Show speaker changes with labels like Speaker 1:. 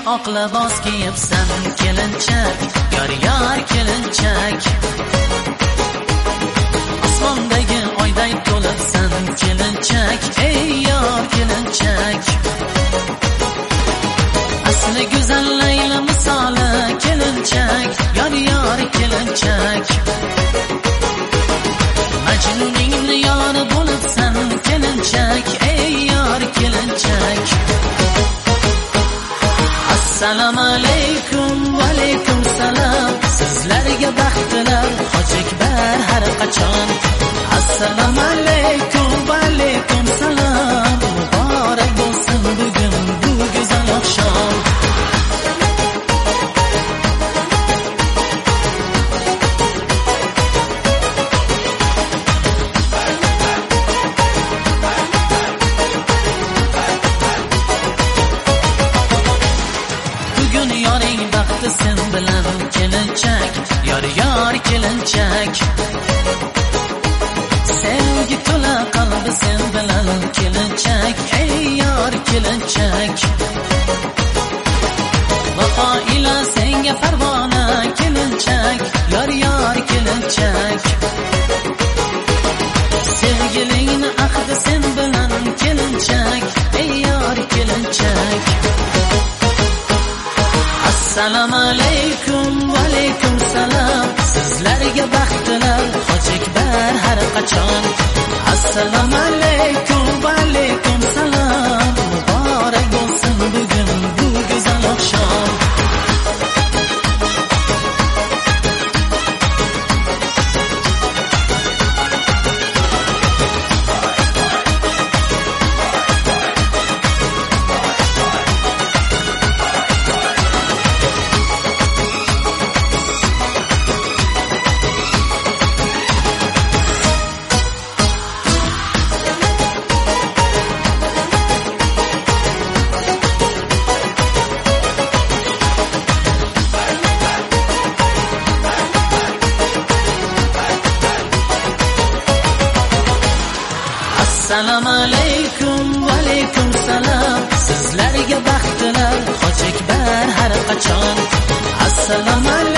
Speaker 1: oq libos kiyibsan kelinchak, yar kelinchak. Osmondagi oyday to'libsan kelinchak, ey yor kelinchak. Asli go'zal Layla misoli kelinchak, yar kelinchak. Majnunning yori bo'libsan kelinchak, ey yor kelinchak. Assalomu alaykum va alaykum salom. Sizlarga baxtlar Hoji Akbar har qachon. Assalomu alaykum va alaykum salom. Muborak bo'lsin bugun bu go'zal oqshom. Yoring baxti sen bilan kelinchak, yar kelinchak. Sevgi to'la qalbi sen bilan kelinchak, ey yor kelinchak. Vafo ila senga farg'ona kelinchak, yar kelinchak. Sevgilingni ahdi sen bilan kelinchak, ey yor kelinchak. Assalomu alaykum va alaykum salom. Sizlarga baxtlar Hoji Akbar har qachon. Assalomu alaykum va alaykum salom. Muborak bo'lsin bugun bu go'zal oqshom. Assalomu alaykum va alaykum salom. Sizlarga baxtlar Hoji Akbar har qachon. Assalomu alaykum